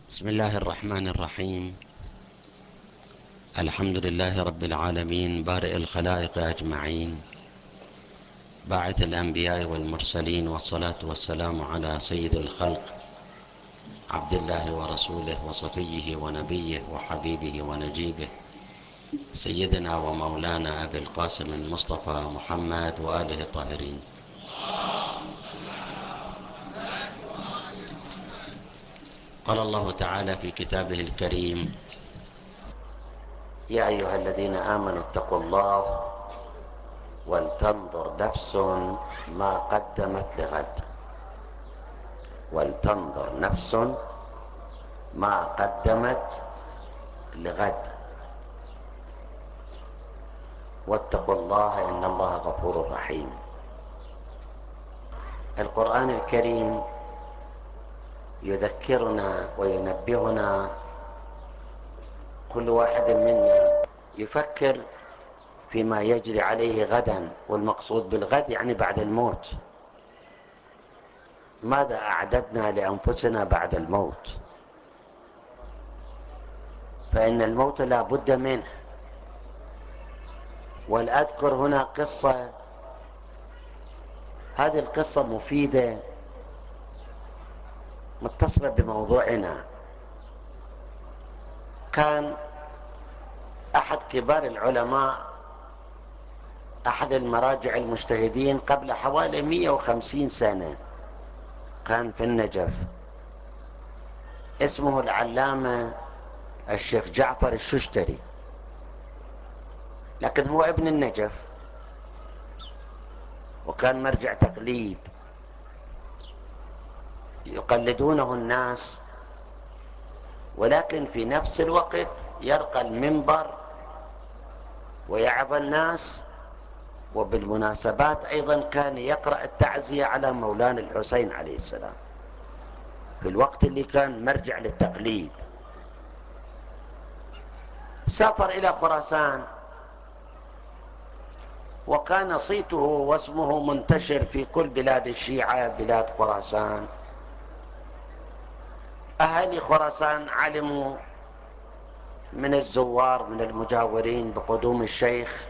بسم الله الرحمن الرحيم. الحمد لله رب العالمين، بارئ الخلائق أجمعين، باعث الأنبياء والمرسلين، والصلاة والسلام على سيد الخلق، عبد الله ورسوله وصفيه ونبيه وحبيبه ونجيبه، سيدنا ومولانا أبي القاسم المصطفى محمد وآله الطاهرين. قال الله تعالى في كتابه الكريم: يا أيها الذين آمنوا اتقوا الله ولتنظر نفس ما قدمت لغد. ولتنظر نفس ما قدمت لغد واتقوا الله إن الله غفور رحيم. القرآن الكريم يذكرنا وينبهنا، كل واحد منا يفكر فيما يجري عليه غدا، والمقصود بالغد يعني بعد الموت. ماذا أعددنا لأنفسنا بعد الموت؟ فإن الموت لا بد منه. ولأذكر هنا قصة، هذه القصة مفيدة متصلة بموضوعنا. كان أحد كبار العلماء، أحد المراجع المجتهدين قبل حوالي 150 سنة، كان في النجف، اسمه العلامة الشيخ جعفر الششتري، لكن هو ابن النجف، وكان مرجع تقليد يقلدونه الناس، ولكن في نفس الوقت يرقى المنبر ويعظ الناس. وبالمناسبات أيضا كان يقرأ التعزية على مولانا الحسين عليه السلام في الوقت اللي كان مرجع للتقليد. سافر إلى خراسان، وكان صيته واسمه منتشر في كل بلاد الشيعة، بلاد خراسان. أهالي خراسان علموا من الزوار، من المجاورين بقدوم الشيخ،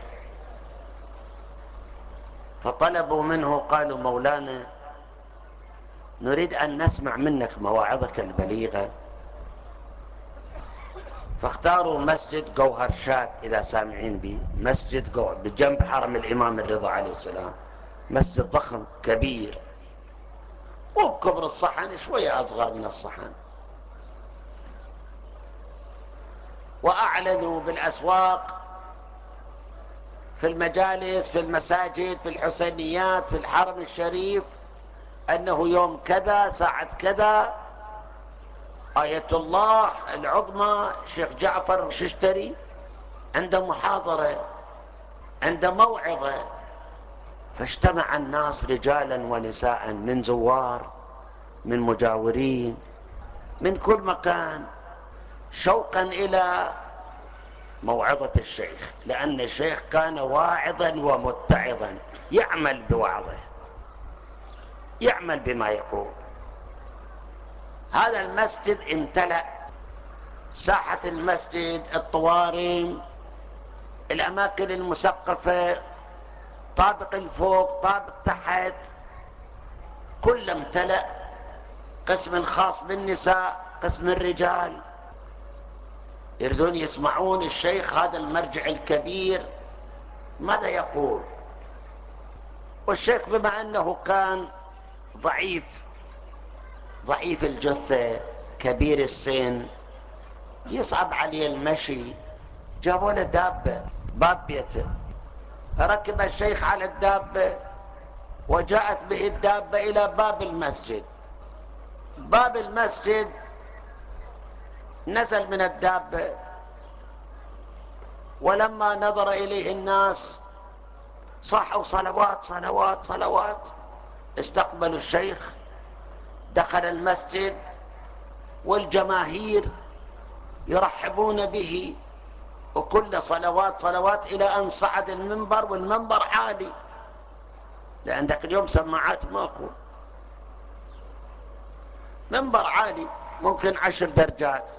فطلبوا منه، قالوا: مولانا، نريد أن نسمع منك مواعظك البليغة. فاختاروا مسجد جوهر شاد، إذا سامعين به، مسجد بجنب حرم الإمام الرضا عليه السلام، مسجد ضخم كبير، وبكبر الصحن شوية أصغر من الصحن. وأعلنوا بالأسواق، في المجالس، في المساجد، في الحسينيات، في الحرم الشريف، أنه يوم كذا ساعة كذا آية الله العظمى الشيخ جعفر الششتري عنده محاضرة، عنده موعظة. فاجتمع الناس رجالا ونساء، من زوار، من مجاورين، من كل مكان، شوقا إلى موعظة الشيخ، لأن الشيخ كان واعظا ومتعظا، يعمل بوعظه، يعمل بما يقول. هذا المسجد امتلأ، ساحة المسجد، الطوارم، الأماكن المسقفة، طابق الفوق، طابق تحت، كل امتلأ. قسم الخاص بالنساء، قسم الرجال، يريدون يسمعون الشيخ هذا المرجع الكبير ماذا يقول. والشيخ بما أنه كان ضعيف الجثة، كبير السن، يصعب عليه المشي، جابوا له دابة باب بيته، ركب الشيخ على الدابة، وجاءت به الدابة إلى باب المسجد. باب المسجد، نزل من الدابة، ولما نظر إليه الناس صحوا: صلوات صلوات صلوات. استقبلوا الشيخ، دخل المسجد، والجماهير يرحبون به، وكل صلوات صلوات، إلى أن صعد المنبر، والمنبر عالي، لأن ذاك اليوم سماعات ماكو، منبر عالي ممكن 10 درجات.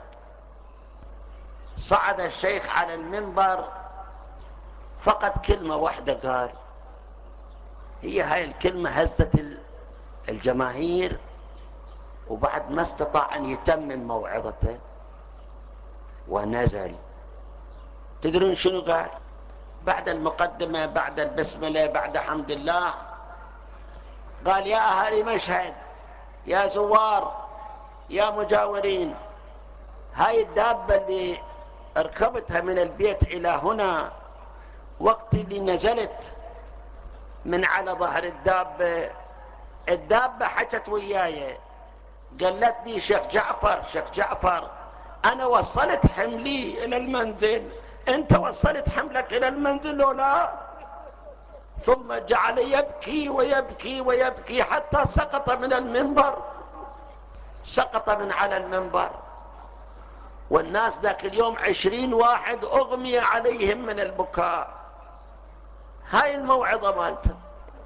صعد الشيخ على المنبر، فقط كلمة واحدة قال، هي هاي الكلمة هزت الجماهير، وبعد ما استطاع أن يتمم موعظته ونزل. تدرون شنو قال بعد المقدمة، بعد البسملة، بعد حمد الله؟ قال: يا أهالي مشهد، يا زوار، يا مجاورين، هاي الدابة اللي ركبتها من البيت إلى هنا، وقت اللي نزلت من على ظهر الدابة حكت وياي، قالت لي: شيخ جعفر، أنا وصلت حملي إلى المنزل، أنت وصلت حملك إلى المنزل ولا لا؟ ثم جعل يبكي ويبكي ويبكي حتى سقط من المنبر، سقط من على المنبر. والناس ذاك اليوم 20 واحد أغمي عليهم من البكاء. هاي الموعظة مالته.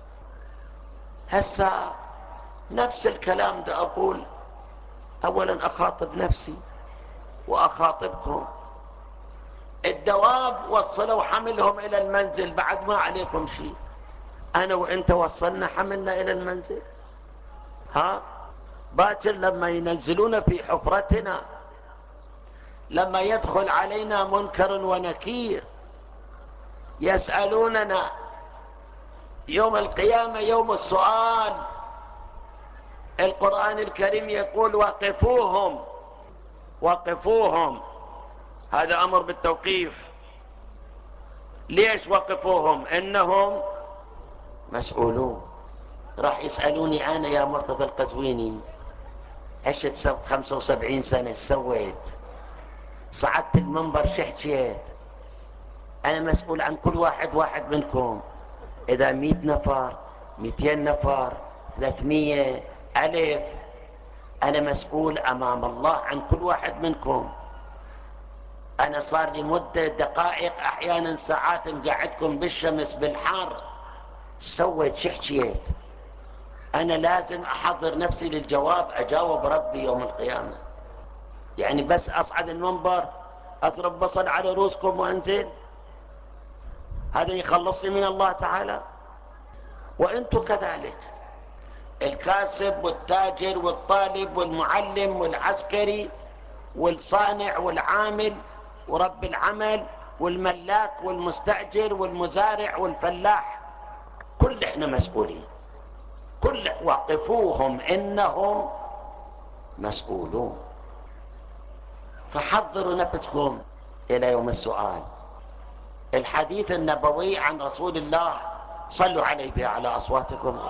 هسا نفس الكلام ده أقول، أولا أخاطب نفسي وأخاطبكم. الدواب وصلوا حملهم إلى المنزل، بعد ما عليكم شيء. أنا وإنت وصلنا حملنا إلى المنزل؟ ها؟ باكر لما ينزلون في حفرتنا، لما يدخل علينا منكر ونكير يسألوننا يوم القيامة، يوم السؤال، القرآن الكريم يقول: وقفوهم وقفوهم. هذا أمر بالتوقيف. ليش وقفوهم؟ إنهم مسؤولون. راح يسألوني أنا يا مرتضى القزويني: عشت 75 سنة، سويت؟ صعدت المنبر، حكيت؟ أنا مسؤول عن كل واحد منكم. إذا 100 نفر، 200 نفر، 300، 1000، أنا مسؤول أمام الله عن كل واحد منكم. أنا صار لي مدة دقائق، أحيانا ساعات، مقعدكم بالشمس بالحر. سويت؟ حكيت؟ أنا لازم أحضر نفسي للجواب، أجاوب ربي يوم القيامة. يعني بس أصعد المنبر، أضرب بصل على رؤوسكم وأنزل، هذا يخلصني من الله تعالى؟ وأنتم كذلك، الكاسب والتاجر والطالب والمعلم والعسكري والصانع والعامل ورب العمل والملاك والمستأجر والمزارع والفلاح، كل احنا مسؤولين. كل وقفوهم إنهم مسؤولون. فحضروا نفسكم إلى يوم السؤال. الحديث النبوي عن رسول الله، صلوا عليه بأعلى أصواتكم.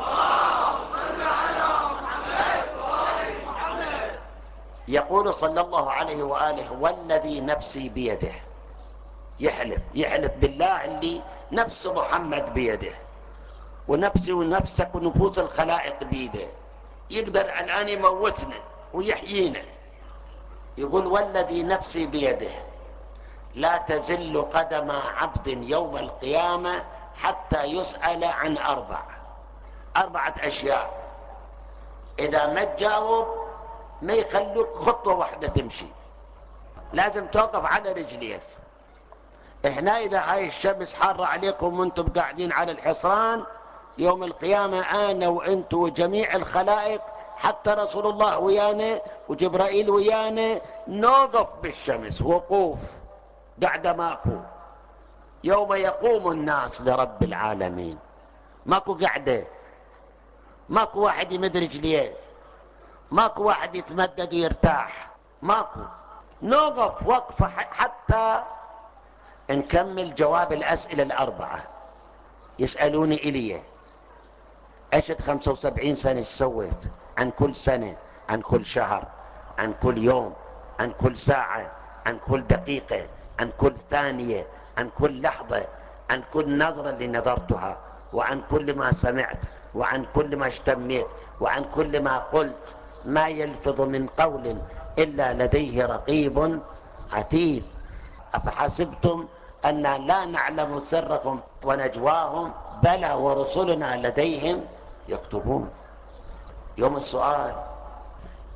يقول صلى الله عليه وآله: والذي نفسي بيده. يحلف بالله اللي نفس محمد بيده، ونفسي ونفسك ونفوس الخلائق بيده، يقدر الآن يموتنا ويحيينا. يقول: والذي نفسي بيده لا تزل قدم عبد يوم القيامة حتى يسأل عن أربعة أشياء. إذا ما تجاوب ما يخلوك خطوة واحدة تمشي، لازم توقف على رجليك. هنا إذا هاي الشمس حارة عليكم وانتم قاعدين على الحصران، يوم القيامة أنا وأنت وجميع الخلائق، حتى رسول الله ويانا وجبرائيل ويانا، نوقف بالشمس وقوف، قاعدة ماكو. يوم يقوم الناس لرب العالمين، ماكو قاعدة، ماكو واحد يمد رجليه، ماكو واحد يتمدد ويرتاح، ماكو. نوقف وقفة حتى نكمل جواب الأسئلة الأربعة. يسألوني إلي: عشت 75 سنة، ايش سويت؟ عن كل سنة، عن كل شهر، عن كل يوم، عن كل ساعة، عن كل دقيقة، عن كل ثانية، عن كل لحظة، عن كل نظرة اللي نظرتها، وعن كل ما سمعت، وعن كل ما اشتميت، وعن كل ما قلت. ما يلفظ من قول إلا لديه رقيب عتيد. أفحسبتم أن لا نعلم سرهم ونجواهم؟ بلى ورسلنا لديهم يكتبون. يوم السؤال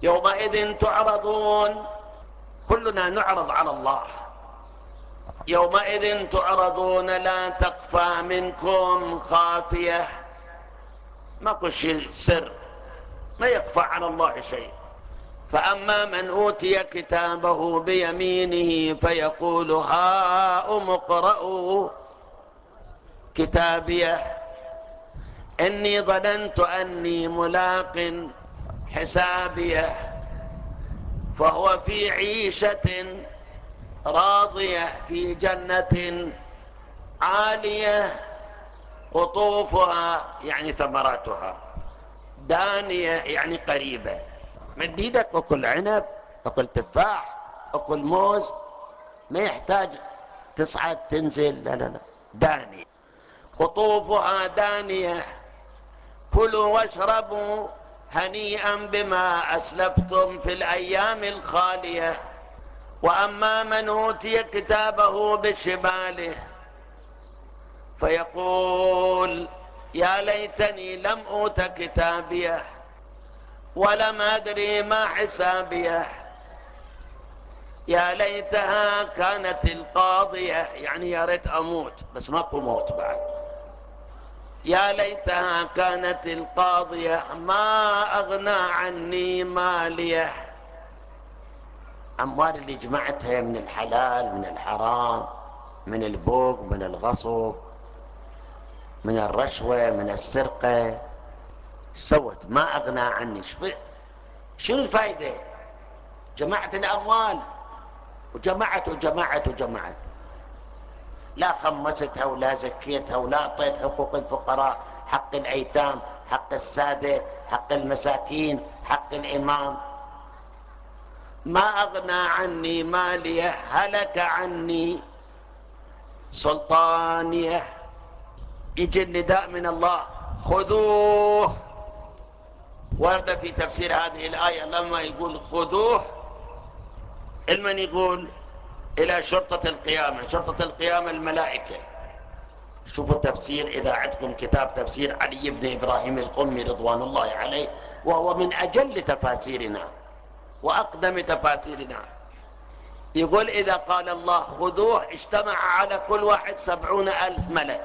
يومئذ تعرضون، كلنا نعرض على الله. يومئذ تعرضون لا تخفى منكم خافية، ماكو شيء سر، ما يخفى على الله شيء. فأما من أوتي كتابه بيمينه فيقول هاؤم اقرءوا كتابيه إني ظننت أني ملاق حسابيه فهو في عيشة راضية في جنة عالية قطوفها يعني ثمراتها دانية يعني قريبة. مد ايدك اكل عنب، اكل تفاح، اكل موز، ما يحتاج تصعد تنزل، لا لا لا، دانية قطوفها دانية كلوا واشربوا هنيئا بما أسلفتم في الأيام الخالية. وأما من أوتي كتابه بشماله فيقول يا ليتني لم أوت كتابيه ولم أدري ما حسابيه يا ليتها كانت القاضية يعني يا ريت أموت، بس ماكو موت بعد. يا ليتها كانت القاضية ما أغنى عني ماليه. أموال اللي جمعتها من الحلال من الحرام، من البوق من الغصب من الرشوة من السرقة، سوت ما أغنى عني. شنو الفائدة؟ جمعت الأموال وجمعت وجمعت وجمعت، لا خمستها ولا زكيتها ولا أعطيت حقوق الفقراء، حق الأيتام، حق السادة، حق المساكين، حق الإمام. ما أغنى عني ماليه هلك عني سلطانيه. يجي النداء من الله خذوه. ورد في تفسير هذه الآية لما يقول خذوه المن يقول إلى شرطة القيامة. شرطة القيامة الملائكة. شوفوا التفسير، إذا عندكم كتاب تفسير علي بن إبراهيم القمي رضوان الله عليه، وهو من أجل تفاسيرنا وأقدم تفاسيرنا، يقول إذا قال الله خذوه اجتمع على كل واحد 70,000 ملك.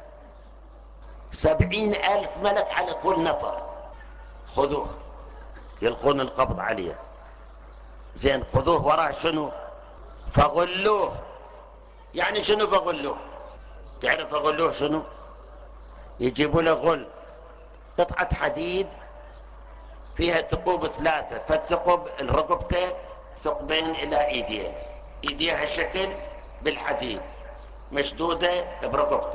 70,000 ملك على كل نفر. خذوه يلقون القبض عليه. زين خذوه وراه شنو؟ فغلوه. يعني شنو فغلوه؟ تعرف فغلوه شنو؟ يجيبوا له غل، قطعة حديد فيها ثقوب 3، فالثقوب الرقبته ثقبين إلى إيديه، إيديه هالشكل بالحديد مشدودة برقبته.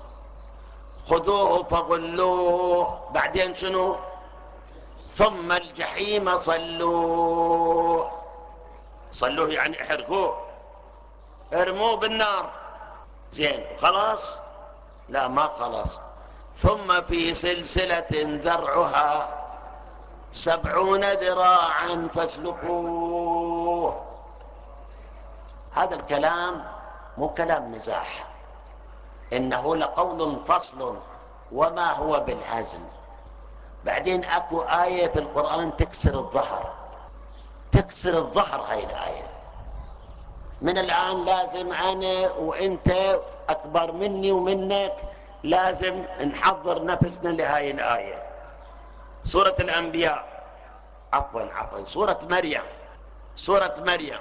خذوه فغلوه. بعدين شنو؟ ثم الجحيم صلوه. صلوه يعني احرقوه، ارموه بالنار. زين خلاص؟ لا ما خلاص. ثم في سلسلة ذرعها 70 ذراعا فاسلكوه. هذا الكلام مو كلام مزاح، إنه لقول فصل وما هو بالهزل. بعدين أكو آية في القرآن تكسر الظهر، تكسر الظهر. هاي الآية من الآن لازم أنا وإنت أكبر مني ومنك لازم نحضر نفسنا لهاي الآية. سورة الأنبياء، عفوا سورة مريم. سورة مريم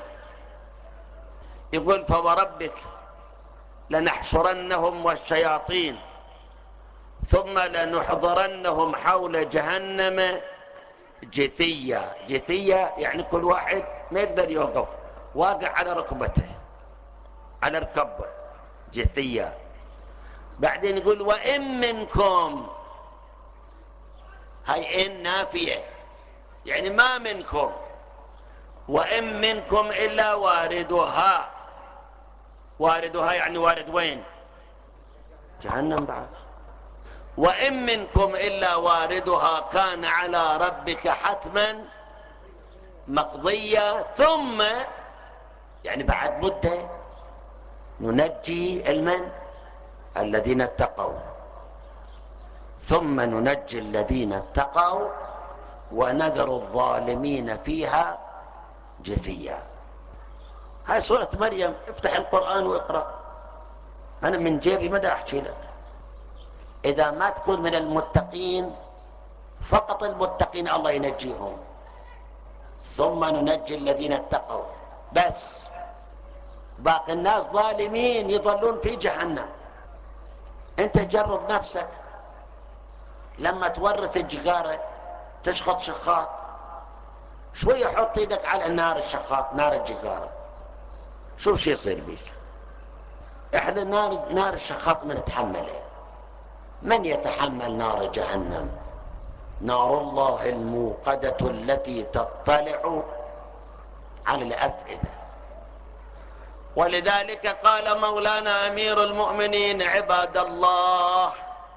يقول فوربك لنحشرنهم والشياطين ثم لنحضرنهم حول جهنم جثية. جثية يعني كل واحد ما يقدر يوقف، واقع على ركبته على ركبه، جثية. بعدين يقول وإن منكم، هاي إن نافية يعني ما منكم، وإن منكم إلا واردها. واردها يعني وارد وين؟ جهنم بعد. وإن منكم إلا واردها كان على ربك حتما مقضية. ثم يعني بعد مدة ننجي الذين اتقوا. ثم ننجي الذين اتقوا ونذر الظالمين فيها جثيا. هاي سورة مريم، افتح القرآن واقرأ. أنا من جيبي ماذا أحكي لك؟ إذا ما تكون من المتقين، فقط المتقين الله ينجيهم، ثم ننجي الذين اتقوا بس. باقي الناس ظالمين يظلون في جهنم. انت جرب نفسك، لما تورث الجقارة تشخط شخاط، شوية حط ايدك على نار الشخاط، نار الجقارة، شوف شو يصير بيك. احنا نار الشخاط من نتحملها، من يتحمل نار جهنم؟ نار الله الموقدة التي تطلع على الأفئدة. ولذلك قال مولانا أمير المؤمنين: عباد الله،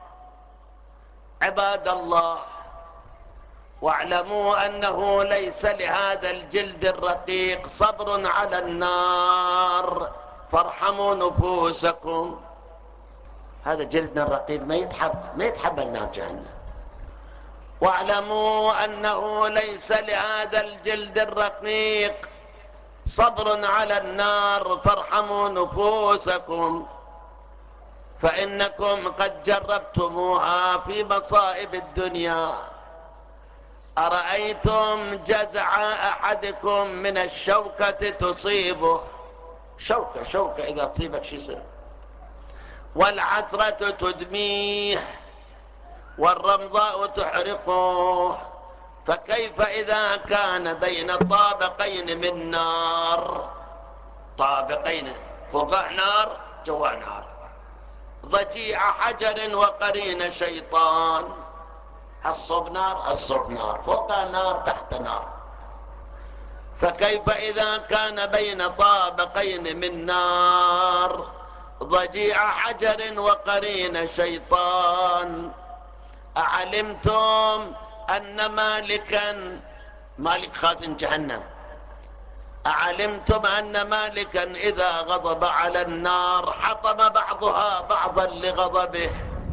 عباد الله، واعلموا أنه ليس لهذا الجلد الرقيق صبر على النار، فارحموا نفوسكم. هذا جلدنا الرقيق ما يتحمل نار جهنم. واعلموا أنه ليس لهذا الجلد الرقيق صبر على النار، فارحموا نفوسكم، فإنكم قد جربتموها في مصائب الدنيا. أرأيتم جزع أحدكم من الشوكة تصيبه، شوكة إذا تصيبك شو يصير؟ والعثرة تدميه، والرمضاء تحرقه، فكيف إذا كان بين طابقين من نار؟ طابقين، فوقه نار جوا نار، ضجيع حجر وقرين شيطان. الصب نار، الصب نار، فوقه نار تحت نار. فكيف إذا كان بين طابقين من نار، ضجيع حجر وقرين شيطان. أعلمتم أن مالك خازن جهنم، أعلمتم أن مالكا إذا غضب على النار حطم بعضها بعضا لغضبه،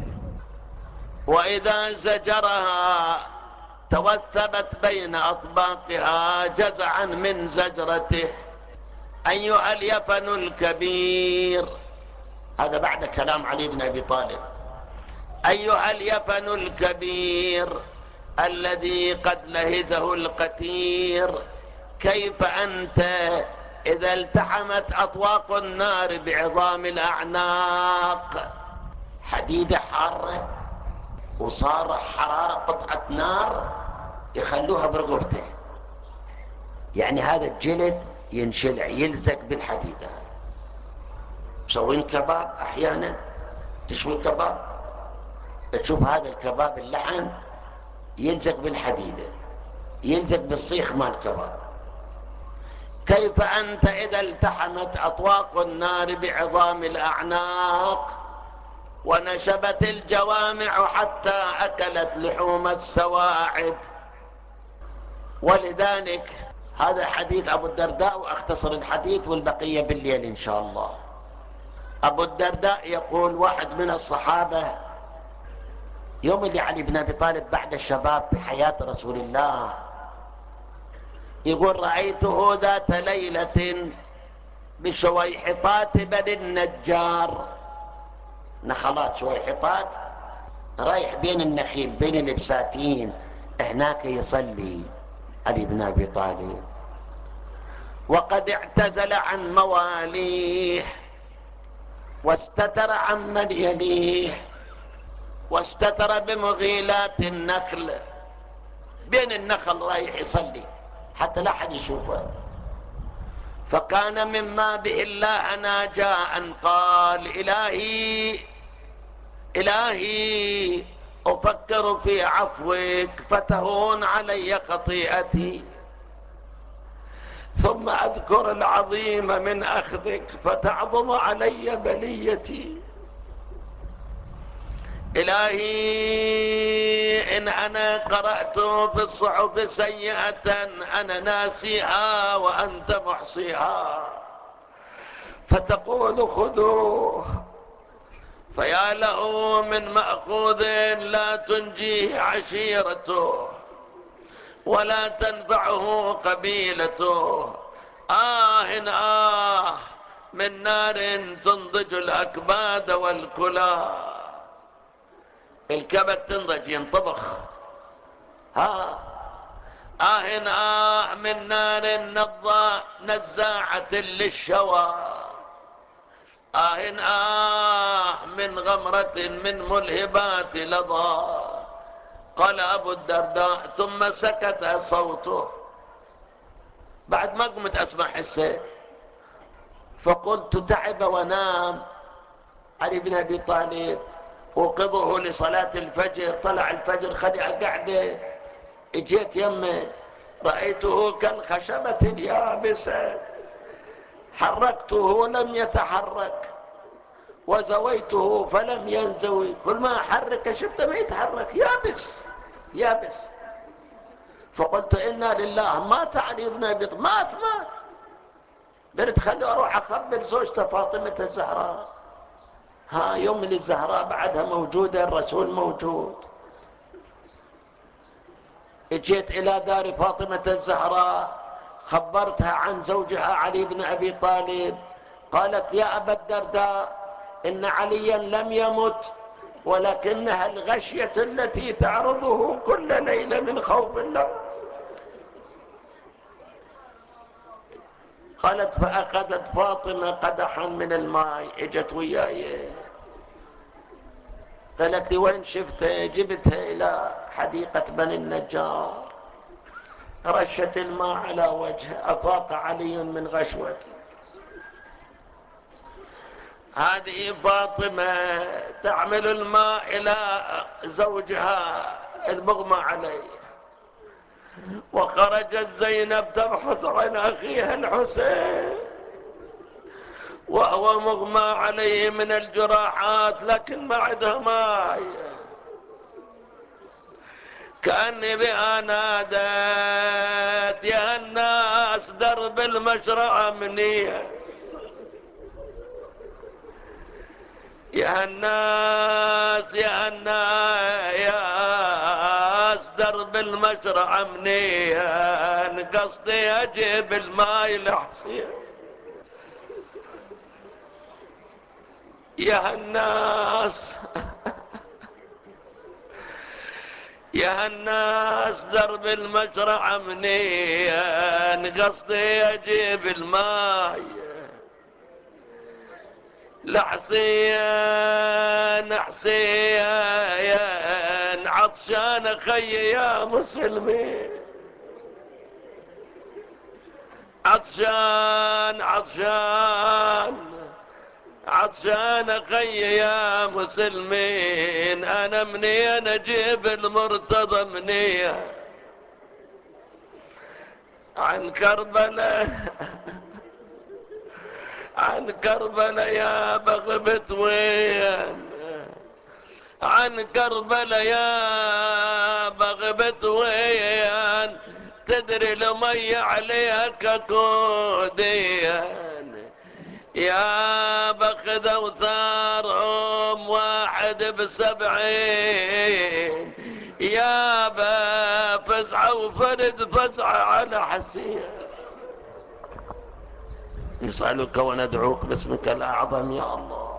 وإذا زجرها توثبت بين أطباقها جزعا من زجرته. أيها اليفن الكبير، هذا بعد كلام علي بن أبي طالب، أيها اليفن الكبير الذي قد لهزه القتير، كيف أنت إذا التحمت أطواق النار بعظام الأعناق؟ حديدة حارة وصار حرارة قطعة نار يخلوها برغبته، يعني هذا الجلد ينشلع يلزق بالحديدة. مسوين كباب أحيانا، تشوي كباب، تشوف هذا الكباب اللحم يلزق بالحديدة، يلزق بالصيخ مال الكباب. كيف أنت إذا التحمت أطواق النار بعظام الأعناق ونشبت الجوامع حتى أكلت لحوم السواعد؟ ولذلك هذا حديث أبو الدرداء، وأختصر الحديث والبقية بالليل إن شاء الله. أبو الدرداء يقول: واحد من الصحابة يوم اللي علي بن أبي طالب بعد الشباب بحياة رسول الله، يقول: رأيته ذات ليلة بشويحطات بني النجار، نخلات شويحطات، رايح بين النخيل بين البساتين، هناك يصلي علي بن أبي طالب، وقد اعتزل عن مواليه واستتر عمن يليه، واستتر بمغيلات النخل، بين النخل رايح يصلي حتى لا أحد يشوفه. فكان مما به الله ناجا أن قال: إلهي إلهي أفكر في عفوك فتهون علي خطيئتي، ثم أذكر العظيم من أخذك فتعظم علي بليتي. إلهي إن أنا قرأت في الصحف سيئة أنا ناسيها وأنت محصيها، فتقول خذوه، فيا له من مأخوذ لا تنجيه عشيرته، ولا تنفعه قبيلته. آه آه من نار تنضج الأكباد والكلى. الكبد تنضج ينطبخ. ها من نار نزاعة للشوى. من غمرة من ملهبات لظى. قال أبو الدرداء ثم سكت صوته. بعد ما قمت أسمع حسين، فقلت تعب ونام علي بن أبي طالب، وقظه لصلاة الفجر. طلع الفجر خلع قعده، اجيت يمه رأيته كالخشبة اليابسة، حركته لم يتحرك، وزويته فلم ينزوي. كل ما أحرك شفته ما يتحرك، يابس يابس. فقلت إنا لله، مات علي بن أبي طالب، مات. قلت خلي أروح أخبر زوجته فاطمة الزهراء. يوم الزهراء بعدها موجودة، الرسول موجود. اجيت إلى دار فاطمة الزهراء، خبرتها عن زوجها علي بن أبي طالب. قالت يا أبا الدرداء، إن عليا لم يمت، ولكنها الغشية التي تعرضه كل ليلة من خوف الله. قالت فأخذت فاطمة قدحا من الماء، اجت وياي قالت لي وين شفته؟ جبتها إلى حديقة بني النجار، رشت الماء على وجهه، أفاق علي من غشوته. هذه فاطمة تعمل الماء إلى زوجها المغمى عليه، وخرجت زينب تبحث عن أخيها الحسين وهو مغمى عليه من الجراحات، لكن ما عندها ماء. كأني بها نادت يا الناس درب المشرعة منيه، يا الناس درب المشرعة منيه، قصدي أجيب الماي لحسين. يا الناس درب المشرعة منيه، قصدي أجيب الماي لحسين. عطشان خي يا مسلمين، عطشان خي يا مسلمين. أنا منين أجيب المرتضى؟ منين عن كربلاء يا بغبت وين؟ عن كربلاء يا بغبت وين؟ تدري المي عليها ككودين، يا بخذ اوثارهم واحد ب70، يا فزعة وفرد فزعة على حسين. نسألك وندعوك باسمك الأعظم يا الله.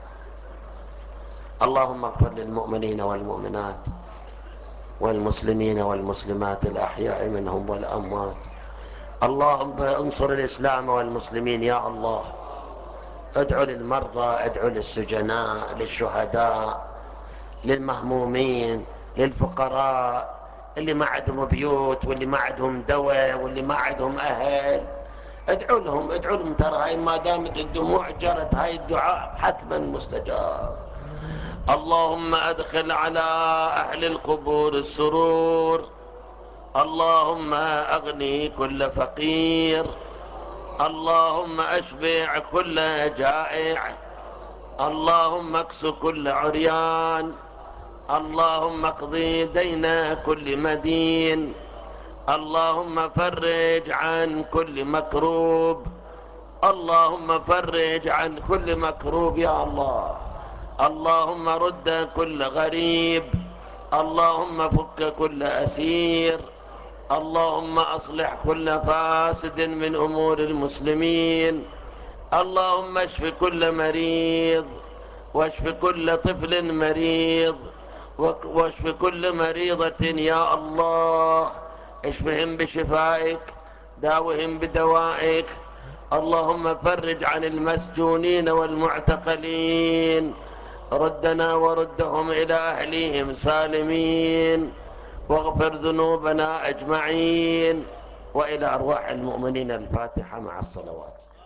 اللهم اغفر للمؤمنين والمؤمنات والمسلمين والمسلمات الأحياء منهم والأموات. اللهم انصر الإسلام والمسلمين يا الله. ادعو للمرضى، ادعو للسجناء، للشهداء، للمهمومين، للفقراء، اللي ما عندهم بيوت، واللي ما عندهم دواء، واللي ما عندهم أهل. ادعو لهم، ترى هاي ما دامت الدموع جرت، هاي الدعاء حتما مستجاب. اللهم أدخل على أهل القبور السرور. اللهم أغني كل فقير. اللهم أشبع كل جائع. اللهم اكس كل عريان. اللهم اقضي دين كل مدين. اللهم فرج عن كل مكروب. اللهم فرج عن كل مكروب يا الله. اللهم رد كل غريب. اللهم فك كل أسير. اللهم أصلح كل فاسد من أمور المسلمين. اللهم اشف كل مريض، واشف كل طفل مريض، واشف كل مريضة يا الله. اشفهم بشفائك، داوهم بدوائك. اللهم فرج عن المسجونين والمعتقلين، ردنا وردهم إلى أهليهم سالمين، واغفر ذنوبنا أجمعين. وإلى أرواح المؤمنين الفاتحة مع الصلوات.